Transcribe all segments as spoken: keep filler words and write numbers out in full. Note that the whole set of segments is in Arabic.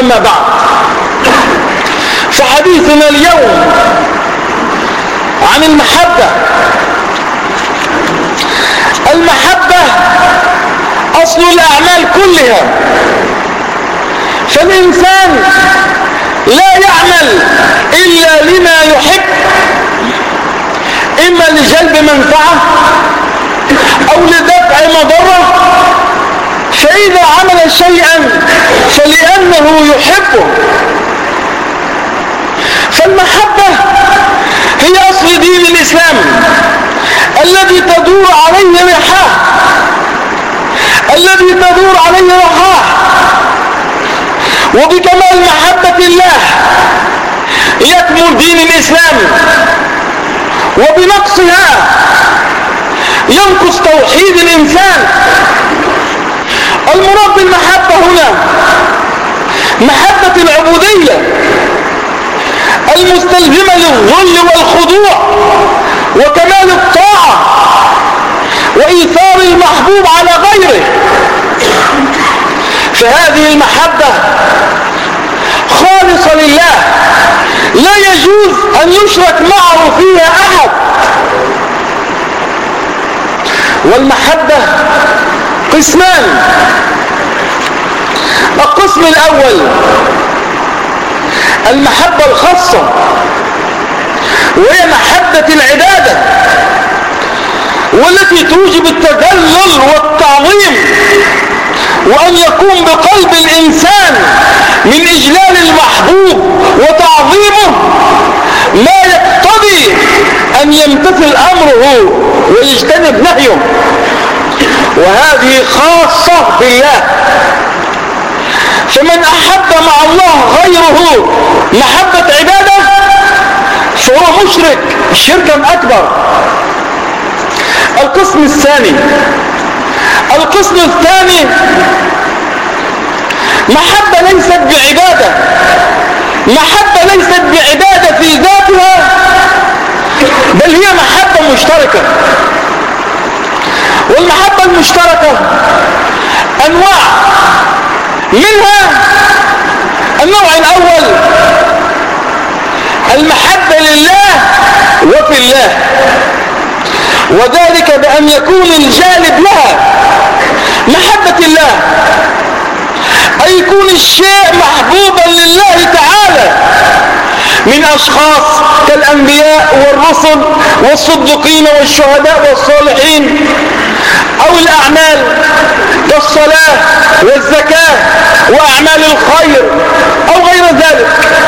أما بعد، فحديثنا اليوم عن المحبة. المحبة أصل الأعمال كلها، فالإنسان لا يعمل إلا لما يحب، إما لجلب منفعة أو لدفع مضرة، فإذا عمل شيئا فلأنه يحبه. فالمحبة هي أصل دين الإسلام الذي تدور عليه رحاه الذي تدور عليه رحاه وبكمال محبة الله يكمل دين الإسلام، وبنقصها ينقص توحيد الإنسان. المراد بالمحبة هنا محبة العبودية المستلزمة للذل والخضوع وكمال الطاعة وإيثار المحبوب على غيره. فهذه المحبة خالصة لله، لا يجوز أن يشرك معه فيها أحد. والمحبة قسمان. القسم الأول المحبة الخاصة، وهي محبة العبادة، والتي توجب التذلل والتعظيم، وأن يكون بقلب الإنسان من إجلال المحبوب وتعظيمه ما يقتضي أن يمتثل أمره ويجتنب نهيه، وهذه خاصة بالله. فمن أحب مع الله غيره محبة عبادة فهو مشرك شركا أكبر. القسم الثاني القسم الثاني محبة ليست بعبادة، محبة ليست بعبادة في ذاتها، بل هي محبة مشتركة. والمحبة المشتركة أنواع، منها النوع الأول المحبة لله وفي الله، وذلك بأن يكون الجالب لها محبة الله، أي يكون الشيء محبوبا لله تعالى من أشخاص كالأنبياء والرسل والصديقين والشهداء والصالحين، أو الأعمال كالصلاة والزكاة وأعمال الخير أو غير ذلك.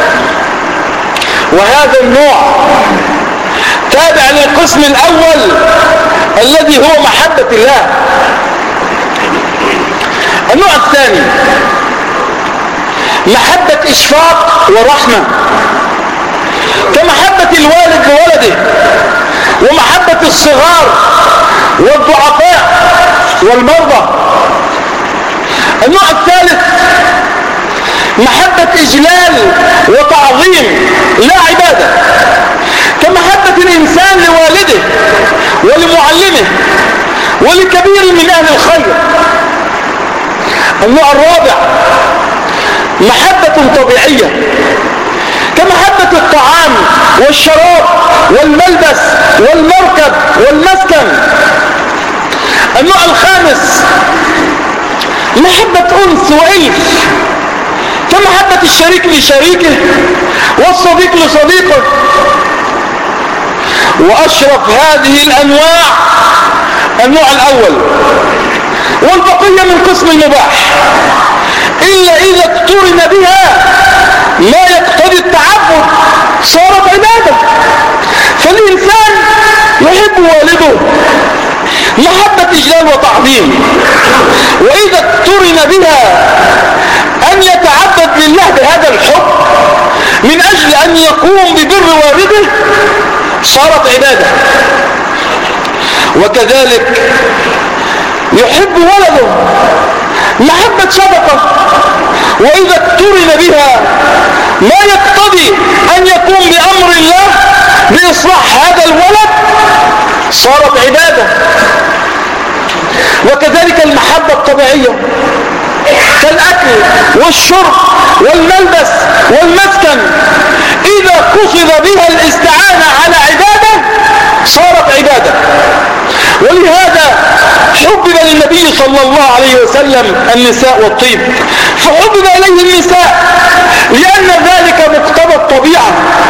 وهذا النوع تابع للقسم الأول الذي هو محبة الله. النوع الثاني محبة إشفاق ورحمة، كمحبة الوالد لولده، ومحبة الصغار والضعفاء والمرضى. النوع الثالث محبة إجلال وتعظيم لا عبادة، كمحبة الإنسان لوالده ولمعلمه ولكبير من أهل الخير. النوع الرابع محبة طبيعية، كمحبة الطعام والشراب والملبس والمركب والمسكن. النوع الخامس محبة أنس وإلف، كمحبة الشريك لشريكه والصديق لصديقه. وأشرف هذه الأنواع النوع الأول، والبقية من قسم المباح، إلا إذا اقترن بها ما يقتضي التعبد صارت عبادة. فالإنسان يحب والده محبة إجلال وتعظيم، وإذا اقترن بها أن يتعبد لله بهذا الحب من أجل أن يقوم ببر والده صارت عبادة. وكذلك يحب ولده محبة صدقة، وإذا اقترن بها ما يقتضي أن يقوم بأمر الله بإصلاح هذا الولد صارت عبادة. وكذلك المحبة الطبيعية كالأكل والشرب والملبس والمسكن إذا قصد بها الاستعانة على عبادة صارت عبادة. ولهذا حبب للنبي صلى الله عليه وسلم النساء والطيب، فحبب إليه النساء لأن ذلك مقتضى الطبيعة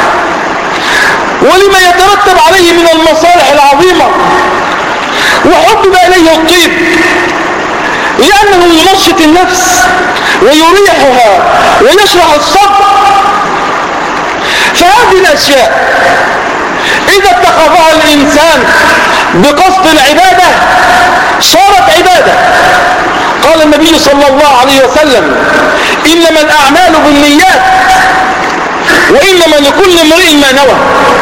ولما يترتب عليه من المصالح العظيمة. وحبب إليه الطيب لأنه ينشط النفس ويريحها ويشرح الصدر. فهذه الأشياء إذا اتخذها الإنسان بقصد العبادة صارت عبادة. قال النبي صلى الله عليه وسلم: إنما الأعمال بالنيات وإنما لكل امرئ ما نوى.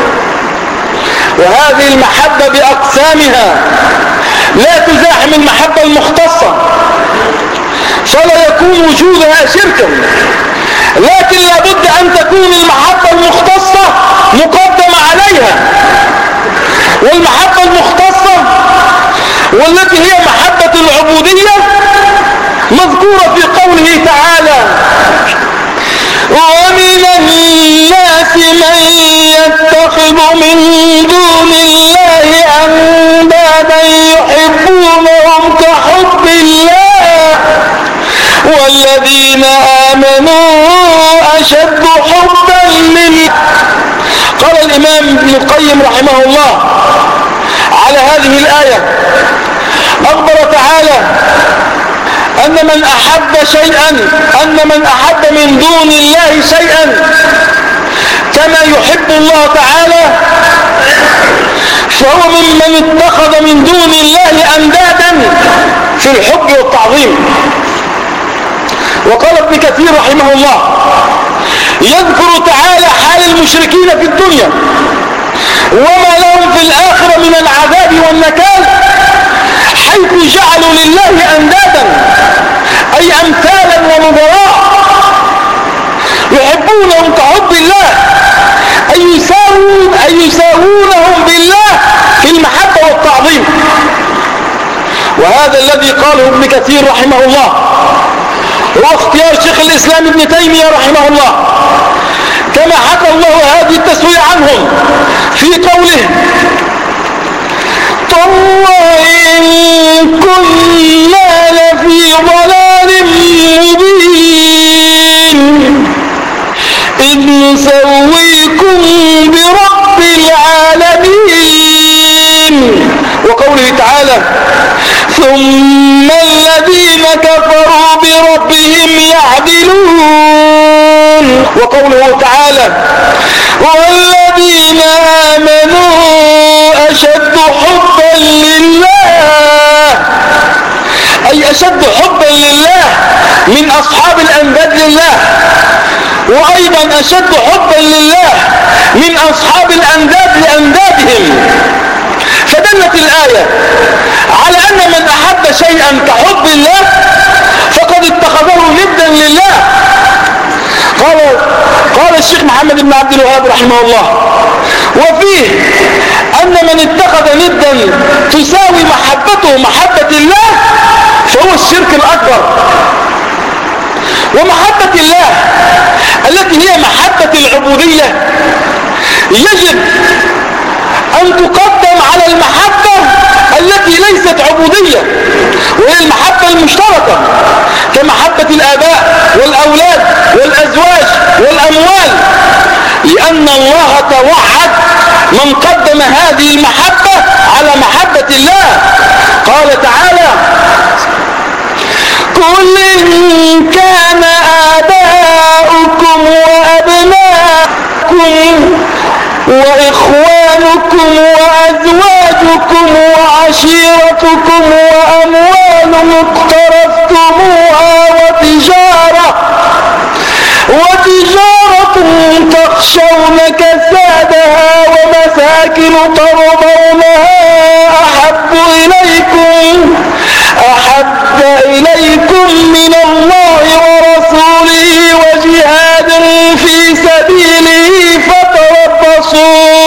وهذه المحبة بأقسامها لا تزاحم المحبة المختصة، فلا يكون وجودها شركا، لكن لابد أن تكون المحبة المختصة مقدمة عليها. والمحبة المختصة والتي هي محبة العبودية مذكورة في قوله تعالى: ومن الناس من يتخذ من دون الله أندادا يحبونهم كحب الله والذين آمنوا أشد حبا لله. قال الإمام ابن القيم رحمه الله على هذه الآية: أخبر تعالى أن من أحب شيئا أن من أحب من دون الله شيئا كما يحب الله تعالى فهو ممن اتخذ من دون الله أندادا في الحب والتعظيم. وقال ابن كثير رحمه الله: يذكر تعالى حال المشركين في الدنيا وما لهم في الآخرة من العذاب والنكال، حيث جعلوا لله أندادا أي أمثالا ونظراء يحبونهم كحب الله، أي يساوون أي يساوونهم بالله في المحبة والتعظيم. وهذا الذي قاله ابن كثير رحمه الله هو اختيار شيخ الإسلام ابن تيمية رحمه الله، كما حكى الله هذه التسوية عنهم في قوله: تالله إن كنا لفي ضلال مبين إذ نسويكم برب العالمين. وقوله تعالى: ثم الذين كفروا بربهم يعدلون. وقوله تعالى: والذين آمنوا أشد حبا لله، أي أشد حبا لله من أصحاب الأنداد لله، وأيضا أشد حبا لله من أصحاب الأنداد لأندادهم. فدلت الآية على أن من أحب شيئا كحب الله فقد اتخذه ندا لله. قال قال الشيخ محمد بن عبد الوهاب رحمه الله: وفيه أن من اتخذ ندا تساوي محبته محبة الله فهو الشرك الأكبر. ومحبة الله التي هي محبة العبودية يجب أن تقدم على المحبة التي ليست عبودية، وهي المحبة المشتركة كمحبة الآباء والأولاد والأزواج والأموال، لأن الله توعد من قدم هذه المحبة على محبة الله. قال تعالى: قل إن كان آباؤكم وأبناؤكم وإخوانكم وأزواجكم وعشيرتكم وأموال اقترفتموها وتجارة وتجارة تخشون كسادها ومساكن ترضونها أحب إليكم أحب إليكم من الله ورسوله وجهاد في سبيله فتربصوا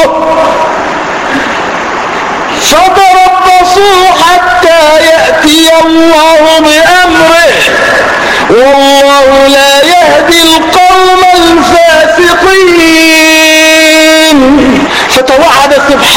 فتربصوا حتى يأتي الله بأمره والله لا يهدي القوم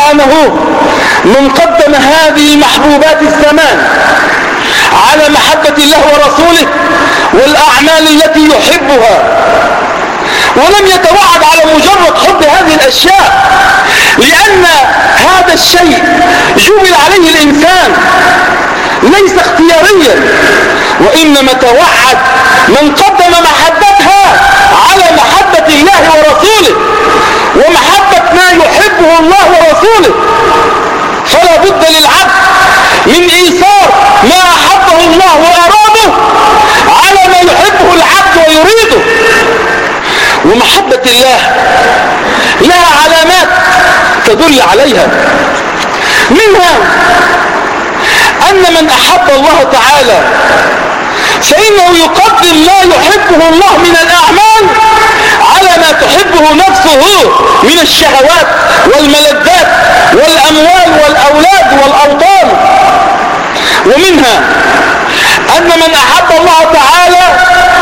سبحانه من قدم هذه محبوبات الزمان على محبة الله ورسوله والأعمال التي يحبها، ولم يتوعد على مجرد حب هذه الأشياء، لأن هذا الشيء جبل عليه الإنسان ليس اختياريا، وإنما توعد من قدم محبتها على محبة الله ورسوله ومحبة ما يحبه الله ورسوله. فلا بد للعبد من إيثار ما أحبه الله وأراده على ما يحبه العبد ويريده. ومحبة الله لها علامات تدل عليها، منها أن من أحب الله تعالى فإنه يقدم ما يحبه الله من الأعمال على ما تحبه نفسه من الشهوات والملذات والأموال والأولاد والأوطان. ومنها أن من أحب الله تعالى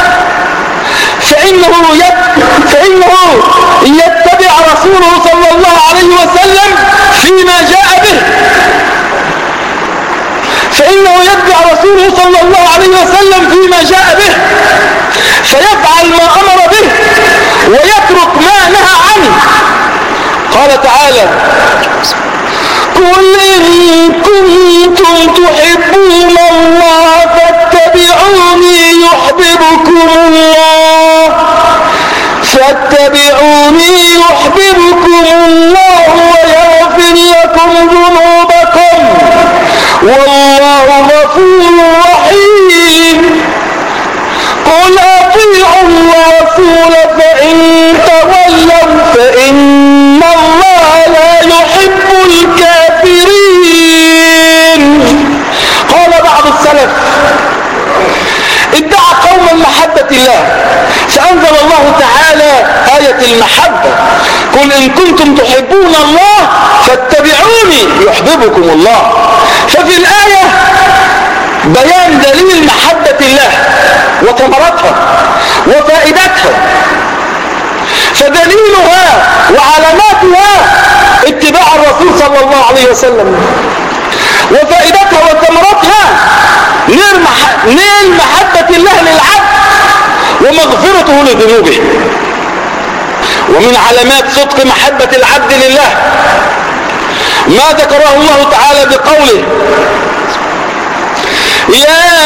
فإنه, فإنه يتبع رسوله صلى الله عليه وسلم فيما جاء به، فإنه يتبع رسوله صلى الله عليه وسلم فيما جاء به، فيفعل ما أمر به ويترك ما نهى عنه. قال تعالى: قل إن كنتم تحبون الله فاتبعوني يحببكم الله فاتبعوني يحببكم الله ويغفر لكم ذنوبكم والله غفور رحيم. قل أطيعوا الرسول فإن تولوا فإن الله لا يحب الكافرين. قال بعض السلف: ادعى قوم محبة الله فأنزل الله تعالى آية المحبة: قل إن كنتم تحبون الله فاتبعوني يحببكم الله. ففي الآية بيان دليل محبة الله وثمرتها وفائدتها، فدليلها وعلاماتها اتباع الرسول صلى الله عليه وسلم، وفائدتها وثمرتها نيل محبة الله للعبد ومغفرته لذنوبه. ومن علامات صدق محبة العبد لله ما ذكره الله تعالى بقوله: يا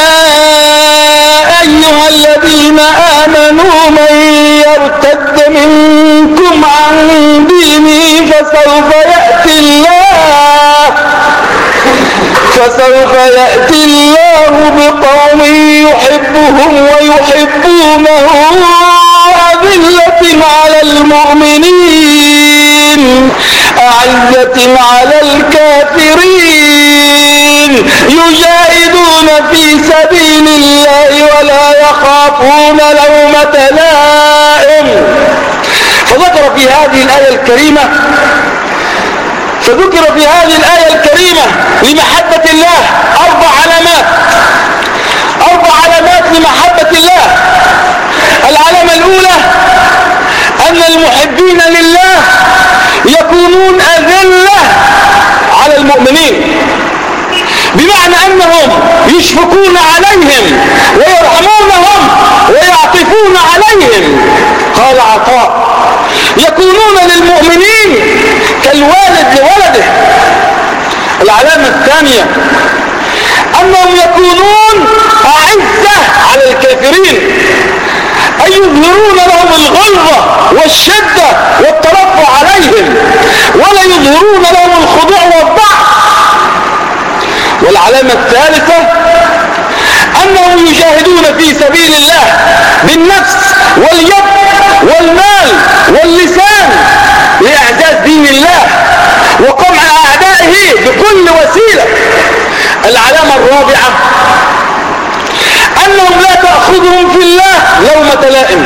أيها الذين آمنوا من يرتد منكم عن دينه فسوف يأتي الله فسوف يأتي الله بقوم يحبهم ويحبونه أذلة على المؤمنين أعزة على الكافرين يجاهدون في سبيل الله ولا يخافون لومة لائم. فذكر في هذه الآية الكريمة فذكر في هذه الآية الكريمة لمحبة الله أربع علامات أربع علامات لمحبة الله. العلامة الأولى أن المحبين لله يكونون أذلة على المؤمنين، بمعنى أنهم يشفقون عليهم ويرحمونهم ويعطفون عليهم. قال عطاء: يكونون للمؤمنين كالوالد لولده. العلامة الثانية أنهم يكونون أعزة على الكافرين، أي يظهرون لهم الغلظة والشدة والترفع عليهم ولا يظهرون لهم الخضوع والضعف. والعلامة الثالثة أنهم يجاهدون في سبيل الله بالنفس واليد والمال واللسان لإعزاز دين الله وقمع أعدائه بكل وسيلة. العلامة الرابعة أنهم لا تأخذهم في الله لومة لائم،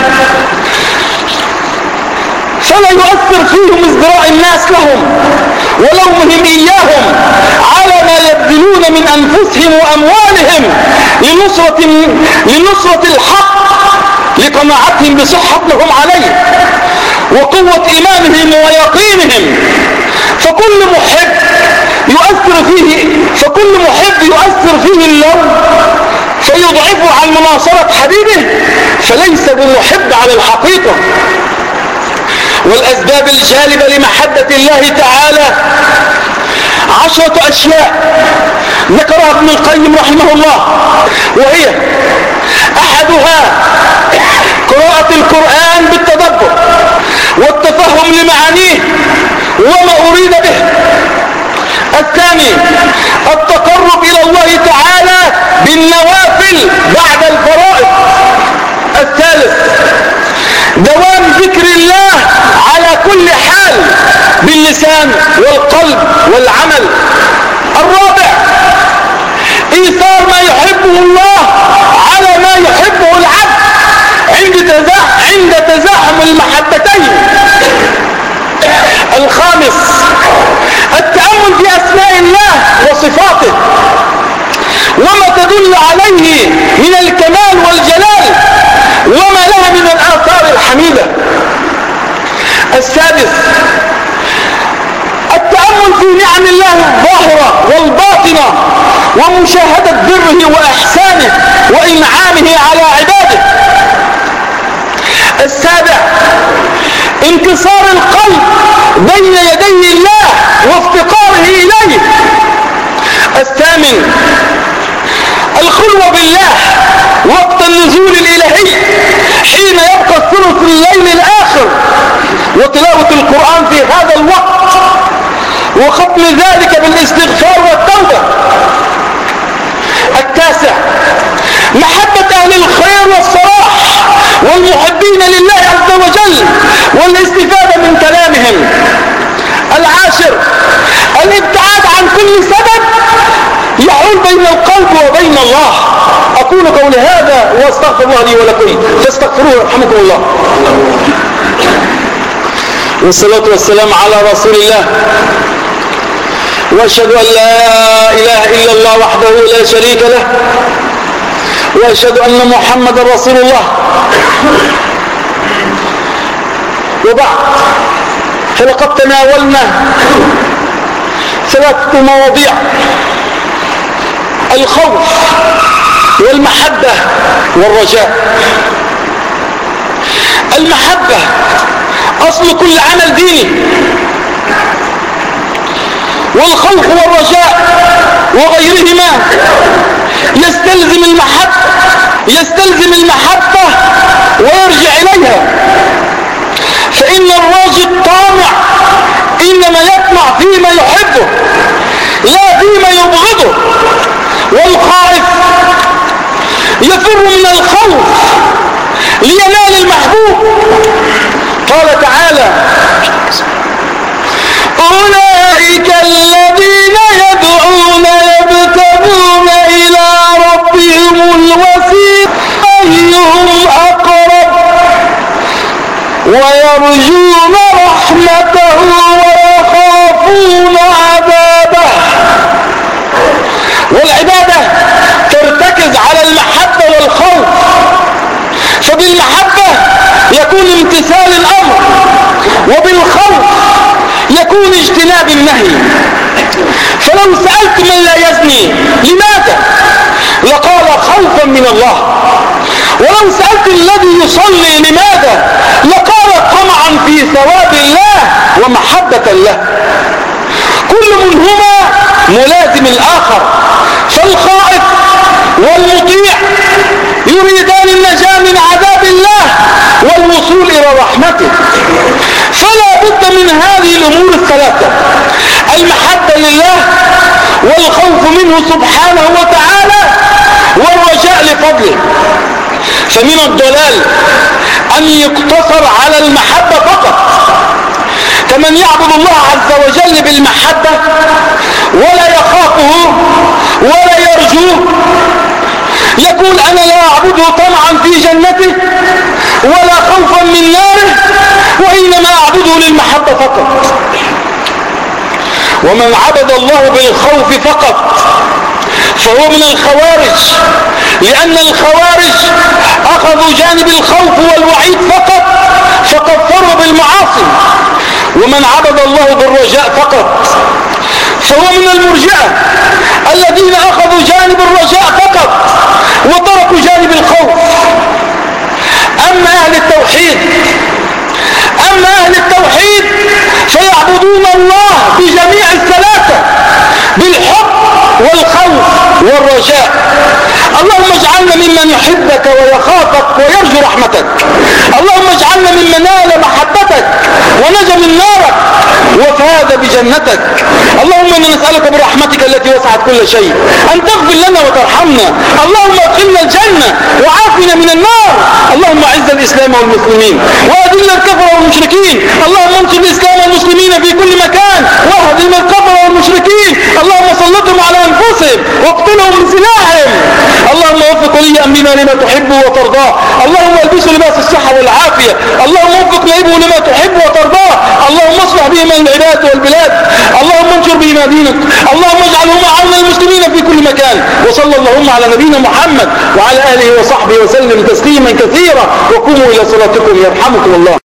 فلا يؤثر فيهم ازدراء الناس لهم ولومهم إياهم على ما يبذلون من أنفسهم وأموالهم لنصرة, لنصرة الحق لقناعتهم بصحة لهم عليه وقوة إيمانهم ويقينهم. فكل محب يؤثر فيه فكل محب يؤثر فيه اللوم فيضعفه عن مناصرة حبيبه فليس بمحب على الحقيقة. والأسباب الجالبة لمحبة الله تعالى عشرة أشياء ذكرها ابن القيم رحمه الله، وهي: أحدها قراءة القرآن بالتدبر والتفهم لمعانيه وما أريد به. الثاني التقرب إلى الله تعالى بالنوافل بعد الفرائض. الثالث دوام ذكر الله على كل حال باللسان والقلب والعمل. الرابع إيثار ما يحبه الله على ما يحبه العبد عند تزاحم عند تزاحم المحبتين. الخامس التأمل في أسماء الله وصفاته وما تدل عليه من الكمال والجلال وما لها من الآثار الحميدة. السادس التأمل في نعم الله الظاهرة والباطنة ومشاهدة بره وإحسانه وإنعامه على عباده. السابع انكسار القلب بين يدي الله وافتقاره إليه. الثامن الخلوة بالله وقت النزول الإلهي حين يبقى ثلث الليل الآخر وتلاوة القرآن في هذا الوقت وختم ذلك بالاستغفار والتوبة. التاسع محبة أهل الخير والصلاح والمحبين لله عز وجل والاستفادة من كلامهم. العاشر الابتعاد عن كل سبب يحول بين القلب وبين الله. أقول قولي هذا واستغفر الله لي ولكم فاستغفروه يرحمكم الله. والصلاة والسلام على رسول الله، وأشهد أن لا إله إلا الله وحده لا شريك له، وأشهد أن محمد رسول الله. وبعد، فلقد تناولنا ثلاثة مواضيع: الخوف والمحبة والرجاء. المحبة أصل كل عمل ديني، والخوف والرجاء وغيرهما يستلزم المحبة يستلزم المحبة ويرجع إليها. فإن الراجي الطامع إنما يطمع فيما يحبه لا فيما يبغضه، والخائف يفر من الخوف لينال المحبوب. قال تعالى: أولئك الذين يدعون يبتغون إلى ربهم الوسيلة أيهم أقرب ويرجون رحمته ويخافون عذابه. والعبادة ترتكز على المحبة والخوف، فبالمحبة يكون امتثال الأمر، وبالخوف يكون اجتناب النهي. فلو سألت من لا يزني لماذا لقال خوفا من الله، ولو سألت الذي يصلي لماذا لقال طمعا في ثواب الله ومحبة له. كل منهما ملازم الآخر، فالخائف والمطيع يريدان النجاة من عذاب الله والوصول إلى رحمته. فلا بد من هذه الأمور الثلاثة: المحبة لله، والخوف منه سبحانه وتعالى، والرجاء لفضله. فمن الضلال أن يقتصر على المحبة فقط، كمن يعبد الله عز وجل بالمحبة ولا يخافه ولا يرجوه، يقول: أنا لا أعبده طمعا في جنته ولا خوفا من ناره، وإنما أعبده للمحبة فقط. ومن عبد الله بالخوف فقط فهو من الخوارج، لأن الخوارج أخذوا جانب الخوف والوعيد فقط فكفروا بالمعاصي. ومن من عبد الله بالرجاء فقط فهو من المرجئة الذين أخذوا جانب الرجاء فقط وتركوا جانب الخوف. أما أهل التوحيد أما أهل التوحيد فيعبدون الله بجميع الثلاثة بالحب والخوف والرجاء. اللهم اجعلنا ممن يحبك ويخافك ويرجو رحمتك. اللهم اجعلنا ممن نال محبتك ونجا من نارك وفاز بجنتك. اللهم انا نسألك برحمتك التي وسعت كل شيء أن تغفر لنا وترحمنا. اللهم ادخلنا الجنة وعافنا من النار. اللهم اعز الإسلام والمسلمين وأذل الكفر والمشركين. اللهم انصر الإسلام والمسلمين في كل مكان واهدم الكفر والمشركين. اللهم سلطهم على أنفسهم واقتلهم بسلاحهم. اللهم وفق ولي أمرنا لما تحب وترضاه. اللهم البسه لباس الصحة والعافية. اللهم وفق نائبه لما تحب وترضاه. اللهم اصلح بهما العباد والبلاد. اللهم انشر بهما دينك. اللهم اجعلهما عون المسلمين في كل مكان. وصلى اللهم على نبينا محمد وعلى آله وصحبه وسلم تسليما كثيرا. وقوموا إلى صلاتكم يرحمكم الله.